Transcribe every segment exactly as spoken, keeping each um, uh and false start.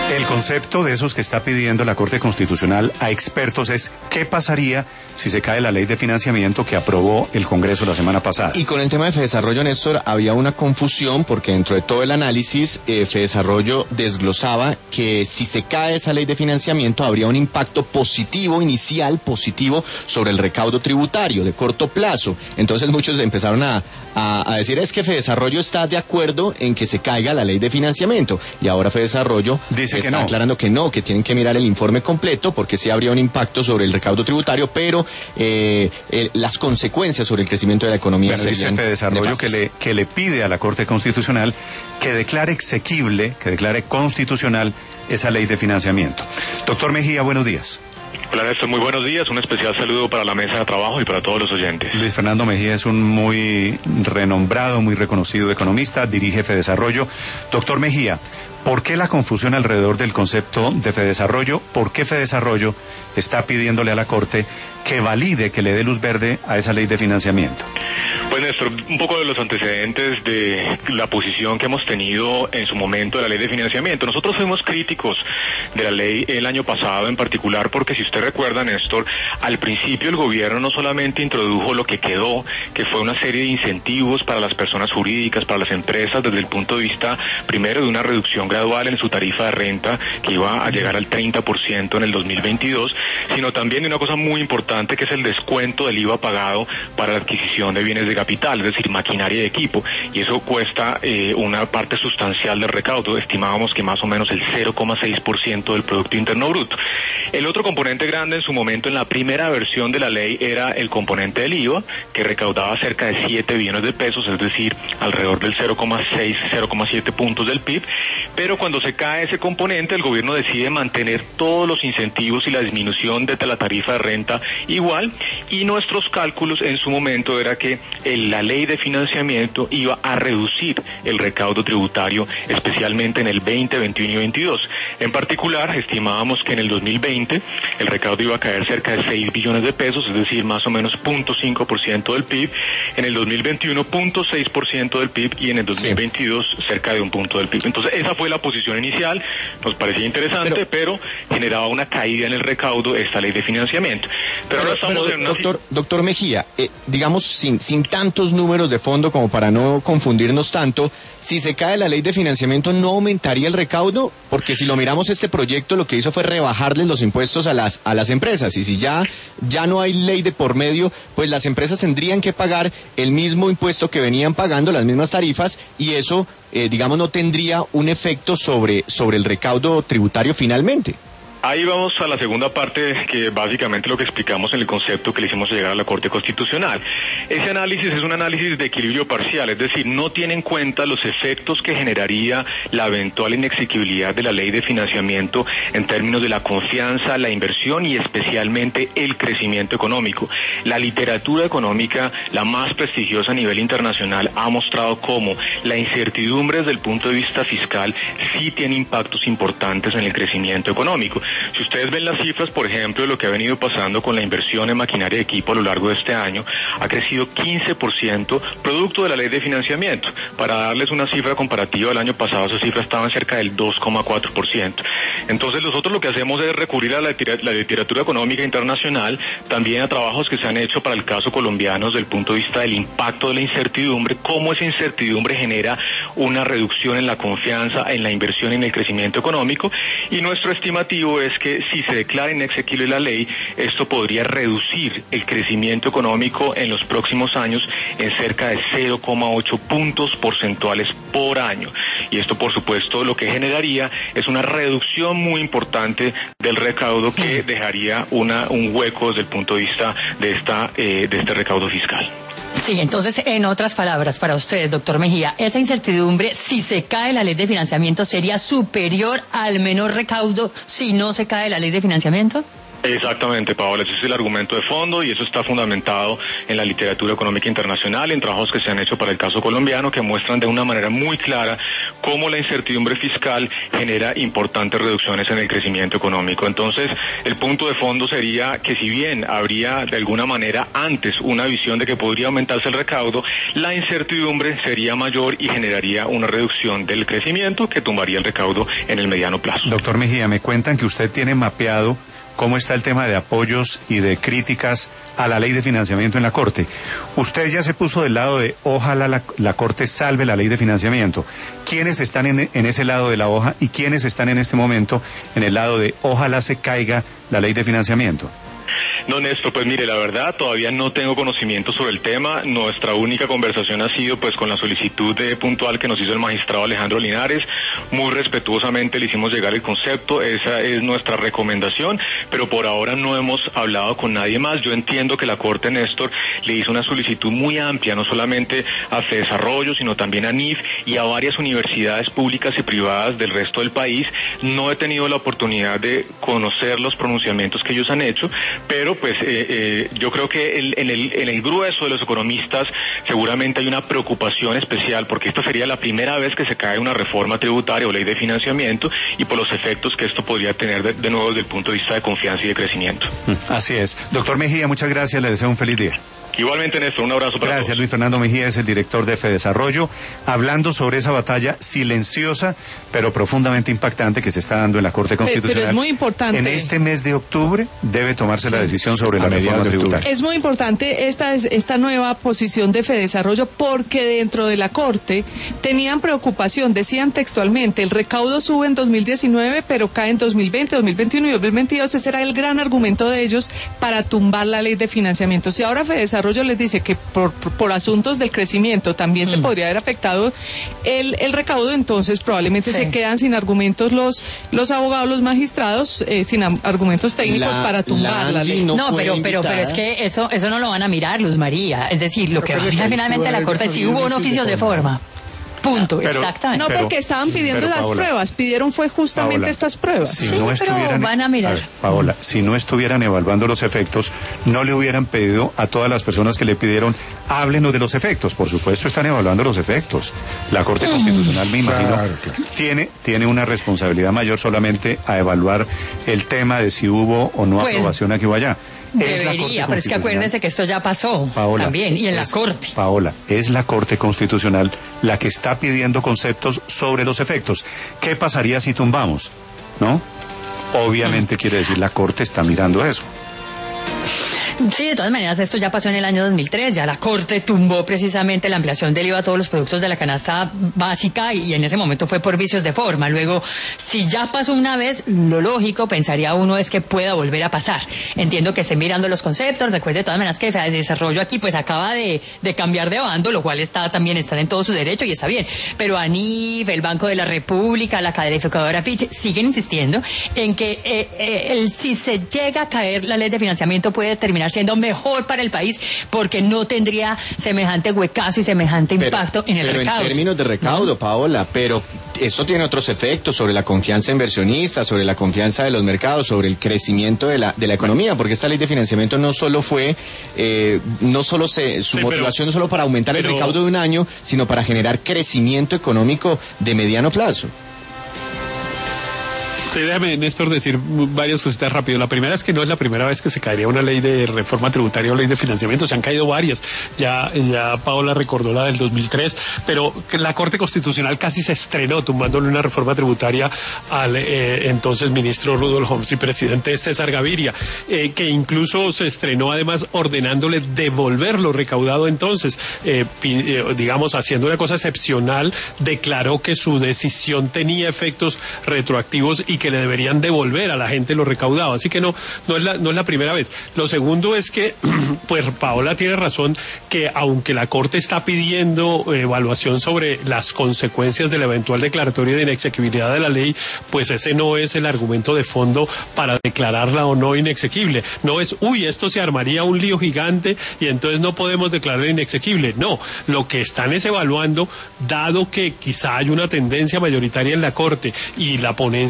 El concepto de esos que está pidiendo la Corte Constitucional a expertos es ¿qué pasaría si se cae la ley de financiamiento que aprobó el Congreso la semana pasada? Y con el tema de Fedesarrollo, Néstor, había una confusión porque dentro de todo el análisis, eh, Fedesarrollo desglosaba que si se cae esa ley de financiamiento habría un impacto positivo, inicial positivo, sobre el recaudo tributario de corto plazo. Entonces muchos empezaron a, a, a decir es que Fedesarrollo está de acuerdo en que se caiga la ley de financiamiento. Y ahora Fedesarrollo dice está que no. aclarando que no, que tienen que mirar el informe completo porque sí habría un impacto sobre el recaudo tributario, pero eh, eh, las consecuencias sobre el crecimiento de la economía bueno, serían dice Fedesarrollo que le, que le pide a la Corte Constitucional que declare exequible, que declare constitucional esa ley de financiamiento. Doctor Mejía, buenos días. Hola Néstor, muy buenos días, un especial saludo para la mesa de trabajo y para todos los oyentes. Luis Fernando Mejía es un muy renombrado, muy reconocido economista, dirige Fedesarrollo. Doctor Mejía, ¿por qué la confusión alrededor del concepto de Fedesarrollo? ¿Por qué Fedesarrollo está pidiéndole a la Corte que valide, que le dé luz verde a esa ley de financiamiento? Pues Néstor, un poco de los antecedentes de la posición que hemos tenido en su momento de la ley de financiamiento. Nosotros fuimos críticos de la ley el año pasado en particular porque si usted recuerda, Néstor, al principio el gobierno no solamente introdujo lo que quedó, que fue una serie de incentivos para las personas jurídicas, para las empresas, desde el punto de vista primero de una reducción gradual en su tarifa de renta que iba a llegar al treinta por ciento en el dos mil veintidós, sino también de una cosa muy importante que es el descuento del I V A pagado para la adquisición de bienes de capital, es decir, maquinaria y equipo, y eso cuesta eh, una parte sustancial del recaudo. Estimábamos que más o menos el cero coma seis por ciento del Producto Interno Bruto. El otro componente grande en su momento en la primera versión de la ley era el componente del I V A, que recaudaba cerca de siete billones de pesos, es decir, alrededor del cero coma seis, cero coma siete puntos del P I B, pero cuando se cae ese componente, el gobierno decide mantener todos los incentivos y la disminución de la tarifa de renta igual, y nuestros cálculos en su momento era que el, la ley de financiamiento iba a reducir el recaudo tributario, especialmente en el veinte, veintiuno y veintidós. En particular, estimábamos que en el dos mil veinte el recaudo iba a caer cerca de seis billones de pesos, es decir, más o menos cero punto cinco por ciento del P I B, en el dos mil veintiuno cero punto seis por ciento del P I B y en el dos mil veintidós sí. cerca de un punto del P I B. Entonces esa fue la posición inicial, nos parecía interesante, pero, pero generaba una caída en el recaudo esta ley de financiamiento. Pero, pero ahora estamos pero, en una... Doctor, doctor Mejía, eh, digamos sin, sin tantos números de fondo como para no confundirnos tanto, si se cae la ley de financiamiento, ¿no aumentaría el recaudo? Porque si lo miramos, este proyecto lo que hizo fue rebajarles los impuestos a las a las empresas, y si ya, ya no hay ley de por medio, pues las empresas tendrían que pagar el mismo impuesto que venían pagando, las mismas tarifas, y eso, eh, digamos, no tendría un efecto sobre, sobre el recaudo tributario finalmente. Ahí vamos a la segunda parte, que básicamente lo que explicamos en el concepto que le hicimos llegar a la Corte Constitucional. Ese análisis es un análisis de equilibrio parcial, es decir, no tiene en cuenta los efectos que generaría la eventual inexequibilidad de la ley de financiamiento en términos de la confianza, la inversión y especialmente el crecimiento económico. La literatura económica, la más prestigiosa a nivel internacional, ha mostrado cómo la incertidumbre desde el punto de vista fiscal sí tiene impactos importantes en el crecimiento económico. Si ustedes ven las cifras, por ejemplo, de lo que ha venido pasando con la inversión en maquinaria y equipo a lo largo de este año, ha crecido quince por ciento producto de la ley de financiamiento. Para darles una cifra comparativa, el año pasado esa cifra estaba en cerca del dos coma cuatro por ciento. Entonces nosotros lo que hacemos es recurrir a la, la literatura económica internacional, también a trabajos que se han hecho para el caso colombiano desde el punto de vista del impacto de la incertidumbre, cómo esa incertidumbre genera una reducción en la confianza, en la inversión y en el crecimiento económico, y nuestro estimativo es que si se declara inexequible la ley, esto podría reducir el crecimiento económico en los próximos años en cerca de cero coma ocho puntos porcentuales por año. Y esto, por supuesto, lo que generaría es una reducción muy importante del recaudo que dejaría una, un hueco desde el punto de vista de, esta, eh, de este recaudo fiscal. Sí, entonces, en otras palabras, para ustedes, doctor Mejía, esa incertidumbre, si se cae la ley de financiamiento, ¿sería superior al menor recaudo si no se cae la ley de financiamiento? Exactamente, Paola, ese es el argumento de fondo y eso está fundamentado en la literatura económica internacional, en trabajos que se han hecho para el caso colombiano que muestran de una manera muy clara cómo la incertidumbre fiscal genera importantes reducciones en el crecimiento económico. Entonces, el punto de fondo sería que si bien habría de alguna manera antes una visión de que podría aumentarse el recaudo, la incertidumbre sería mayor y generaría una reducción del crecimiento que tumbaría el recaudo en el mediano plazo. Doctor Mejía, me cuentan que usted tiene mapeado cómo está el tema de apoyos y de críticas a la ley de financiamiento en la Corte. Usted ya se puso del lado de ojalá la, la Corte salve la ley de financiamiento. ¿Quiénes están en, en ese lado de la hoja y quiénes están en este momento en el lado de ojalá se caiga la ley de financiamiento? No, Néstor, pues mire, la verdad todavía no tengo conocimiento sobre el tema. Nuestra única conversación ha sido pues con la solicitud de puntual que nos hizo el magistrado Alejandro Linares. Muy respetuosamente le hicimos llegar el concepto, esa es nuestra recomendación, pero por ahora no hemos hablado con nadie más. Yo entiendo que la Corte, Néstor, le hizo una solicitud muy amplia, no solamente a FEDESarrollo, sino también a N I F y a varias universidades públicas y privadas del resto del país. No he tenido la oportunidad de conocer los pronunciamientos que ellos han hecho, pero pues eh, eh, yo creo que el, en, el, en el grueso de los economistas seguramente hay una preocupación especial porque esta sería la primera vez que se cae una reforma tributaria o ley de financiamiento y por los efectos que esto podría tener de, de nuevo desde el punto de vista de confianza y de crecimiento. Así es. Doctor Mejía, muchas gracias, le deseo un feliz día. Igualmente, Néstor, un abrazo para Gracias, todos. Luis Fernando Mejía es el director de FEDESarrollo, hablando sobre esa batalla silenciosa, pero profundamente impactante que se está dando en la Corte Constitucional. Pero es muy importante. En este mes de octubre debe tomarse sí. la decisión sobre la reforma tributaria. Es muy importante esta, esta nueva posición de FEDESarrollo porque dentro de la Corte tenían preocupación, decían textualmente, el recaudo sube en dos mil diecinueve, pero cae en dos mil veinte, dos mil veintiuno y dos mil veintidós. Ese era el gran argumento de ellos para tumbar la ley de financiamiento. Si ahora FEDESarrollo les dice que por, por, por asuntos del crecimiento también mm. se podría haber afectado el, el recaudo, entonces probablemente sí. se quedan sin argumentos los los abogados, los magistrados, eh, sin argumentos técnicos la, para tumbar la, la ley. No, no pero, pero, pero es que eso eso no lo van a mirar, Luz María. Es decir, lo pero que va a mirar finalmente la Corte si hubo un oficio de forma. Punto, pero, exactamente. No, porque estaban pidiendo pero, las Paola, pruebas, pidieron fue justamente Paola, estas pruebas. Si sí, no pero van a mirar. A ver, Paola, si no estuvieran evaluando los efectos, no le hubieran pedido a todas las personas que le pidieron, háblenos de los efectos. Por supuesto, están evaluando los efectos. La Corte mm. Constitucional, me imagino, claro, claro. tiene tiene una responsabilidad mayor solamente a evaluar el tema de si hubo o no pues, aprobación aquí o allá. Debería, pero es que acuérdese que esto ya pasó Paola, también, y en es, la Corte. Paola, es la Corte Constitucional la que está pidiendo conceptos sobre los efectos. ¿Qué pasaría si tumbamos? ¿No? Obviamente mm. quiere decir la Corte está mirando eso. Sí, de todas maneras, esto ya pasó en el año dos mil tres, ya la Corte tumbó precisamente la ampliación del I V A a todos los productos de la canasta básica y en ese momento fue por vicios de forma. Luego, si ya pasó una vez, lo lógico, pensaría uno, es que pueda volver a pasar. Entiendo que estén mirando los conceptos, recuerde de todas maneras que el desarrollo aquí pues acaba de, de cambiar de bando, lo cual está también está en todo su derecho y está bien. Pero A N I F, el Banco de la República, la calificadora Fitch, siguen insistiendo en que eh, eh, el, si se llega a caer la ley de financiamiento puede terminar siendo mejor para el país porque no tendría semejante huecazo y semejante pero, impacto en el pero recaudo. En términos de recaudo, ¿no? Paola, pero esto tiene otros efectos sobre la confianza inversionista, sobre la confianza de los mercados, sobre el crecimiento de la de la economía, porque esta ley de financiamiento no solo fue, eh, no solo se, su sí, motivación pero, no solo para aumentar pero, el recaudo de un año, sino para generar crecimiento económico de mediano plazo. Sí, déjame, Néstor, decir varias cositas rápido. La primera es que no es la primera vez que se caería una ley de reforma tributaria o ley de financiamiento. Se han caído varias. Ya, ya Paola recordó la del dos mil tres, pero la Corte Constitucional casi se estrenó tumbándole una reforma tributaria al eh, entonces ministro Rudolf Homs y presidente César Gaviria, eh, que incluso se estrenó además ordenándole devolver lo recaudado entonces. Eh, eh, digamos, haciendo una cosa excepcional, declaró que su decisión tenía efectos retroactivos y que le deberían devolver a la gente lo recaudado. Así que no, no es la, no es la primera vez. Lo segundo es que, pues Paola tiene razón, que aunque la Corte está pidiendo eh, evaluación sobre las consecuencias de la eventual declaratoria de inexequibilidad de la ley, pues ese no es el argumento de fondo para declararla o no inexequible. No es, uy, esto se armaría un lío gigante y entonces no podemos declararla inexequible. No, lo que están es evaluando, dado que quizá hay una tendencia mayoritaria en la Corte y la ponencia iba en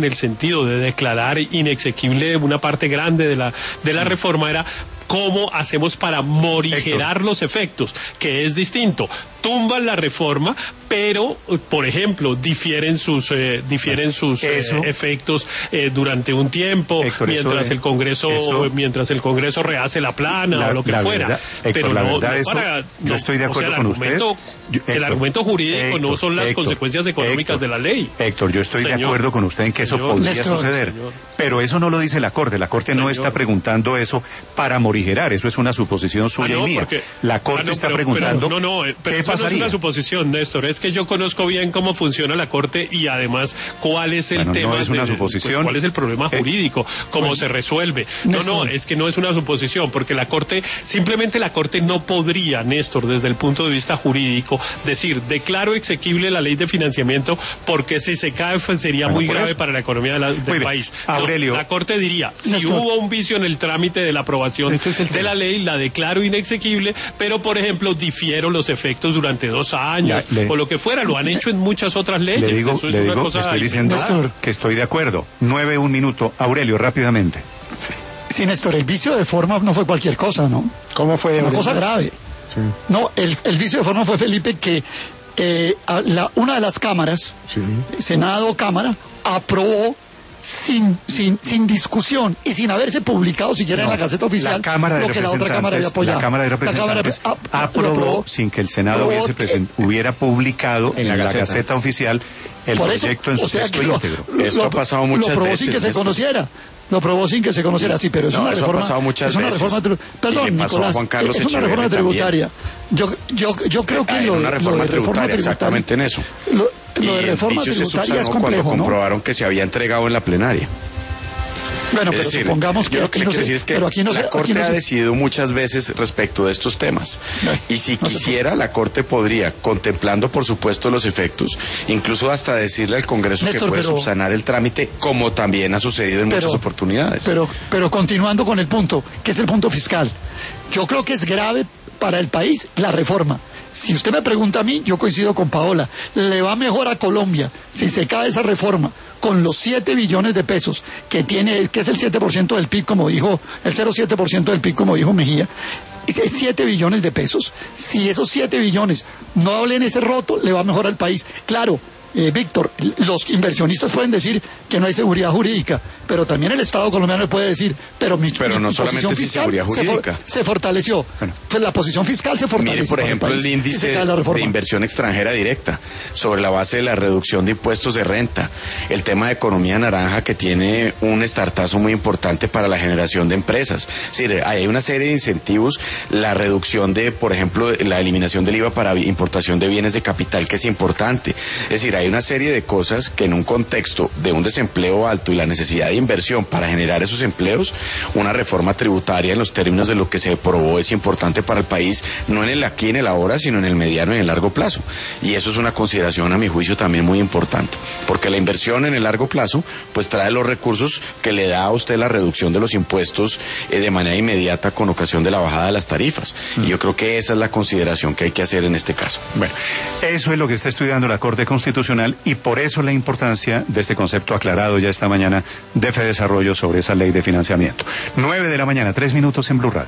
en el sentido de declarar inexequible una parte grande de la, de la reforma era cómo hacemos para morigerar Héctor. los efectos, que es distinto. Tumban la reforma, pero, por ejemplo, difieren sus eh, difieren sus eh, efectos eh, durante un tiempo, Héctor, mientras el Congreso eso, mientras el Congreso rehace la plana la, o lo que fuera. Verdad, Héctor, pero la no, verdad no eso, para, yo no, estoy de acuerdo o sea, con usted. Yo, Héctor, el argumento jurídico Héctor, no son las Héctor, consecuencias económicas Héctor, de la ley. Héctor, yo estoy señor, de acuerdo con usted en que señor, eso podría señor, suceder, señor. pero eso no lo dice la Corte. La Corte señor. no está preguntando eso para morigerar, eso es una suposición suya ah, no, y mía. Porque, la Corte ah, no, está pero, preguntando pero, no, no, pero qué eso pasaría. No es una suposición, Néstor, es que yo conozco bien cómo funciona la Corte y además cuál es el bueno, tema. No es una de, suposición. Pues, cuál es el problema jurídico, eh, cómo bueno, se resuelve. No, Néstor. no, es que no es una suposición, porque la Corte, simplemente la Corte no podría, Néstor, desde el punto de vista jurídico, decir, declaro exequible la ley de financiamiento, porque si se cae sería bueno, muy grave eso. para la economía de la, del país. Aurelio. No, la Corte diría, si Néstor. hubo un vicio en el trámite de la aprobación es de la ley, la declaro inexequible, pero, por ejemplo, difiero los efectos durante dos años, la, le, o lo que fuera, lo han hecho en muchas otras leyes. Le digo, Eso es le una digo cosa estoy diciendo Néstor. que estoy de acuerdo. Nueve, un minuto. Aurelio, rápidamente. Sí, Néstor, el vicio de forma no fue cualquier cosa, ¿no? ¿Cómo fue? Una Aurelio? cosa grave. Sí. No, el, el vicio de forma fue, Felipe, que eh, la, una de las cámaras, sí. Senado o Cámara, aprobó sin, sin, sin discusión y sin haberse publicado siquiera no, en la Gaceta Oficial lo que la otra Cámara había apoyado. La Cámara de Representantes la cámara, a, aprobó, aprobó sin que el Senado hubiese present, hubiera publicado en la, en la Gaceta. Gaceta Oficial el Por proyecto eso, en su o sea, texto lo, íntegro. Lo, Esto ha pasado muchas veces. Lo aprobó veces, sin que se esto. conociera. Lo aprobó sin que se conociera, sí, pero es no, una eso reforma. Ha pasado muchas es una veces. reforma. Perdón, Nicolás. Juan Carlos es una reforma tributaria. Yo, yo, yo creo que ah, lo, una reforma, lo de reforma tributaria, exactamente en eso. Lo, lo de reforma tributaria es complejo, cuando ¿no? comprobaron que se había entregado en la plenaria. Bueno, pero decir, supongamos que, aquí no, se, decir es que pero aquí no la se, Corte aquí no ha se... decidido muchas veces respecto de estos temas. No, y si no quisiera, la Corte podría, contemplando por supuesto los efectos, incluso hasta decirle al Congreso Néstor, que puede pero, subsanar el trámite, como también ha sucedido en pero, muchas oportunidades. Pero, pero continuando con el punto, que es el punto fiscal. Yo creo que es grave para el país la reforma. Si usted me pregunta a mí, yo coincido con Paola, le va mejor a Colombia si se cae esa reforma con los siete billones de pesos que tiene, que es el siete por ciento del P I B, como dijo, el cero coma siete por ciento del P I B, como dijo Mejía, es siete billones de pesos. Si esos siete billones no hablen ese roto, le va mejor al país. Claro, eh, Víctor, los inversionistas pueden decir que no hay seguridad jurídica, pero también el Estado colombiano le puede decir, pero mi, pero no mi solamente posición fiscal seguridad jurídica. Se, for, se fortaleció. Bueno, pues la posición fiscal se fortaleció. Mire, por ejemplo, el, país, el índice si de inversión extranjera directa, sobre la base de la reducción de impuestos de renta, el tema de economía naranja, que tiene un estartazo muy importante para la generación de empresas. Es decir, hay una serie de incentivos, la reducción de, por ejemplo, la eliminación del I V A para importación de bienes de capital, que es importante. Es decir, hay una serie de cosas que en un contexto de un desempleo alto y la necesidad de inversión para generar esos empleos, una reforma tributaria en los términos de lo que se aprobó es importante para el país, no en el aquí, en el ahora, sino en el mediano y en el largo plazo. Y eso es una consideración, a mi juicio, también muy importante, porque la inversión en el largo plazo, pues trae los recursos que le da a usted la reducción de los impuestos eh, de manera inmediata con ocasión de la bajada de las tarifas. Mm. Y yo creo que esa es la consideración que hay que hacer en este caso. Bueno, eso es lo que está estudiando la Corte Constitucional y por eso la importancia de este concepto aclarado ya esta mañana de Fedesarrollo sobre esa ley de financiamiento. Nueve de la mañana, tres minutos en Blue Radio.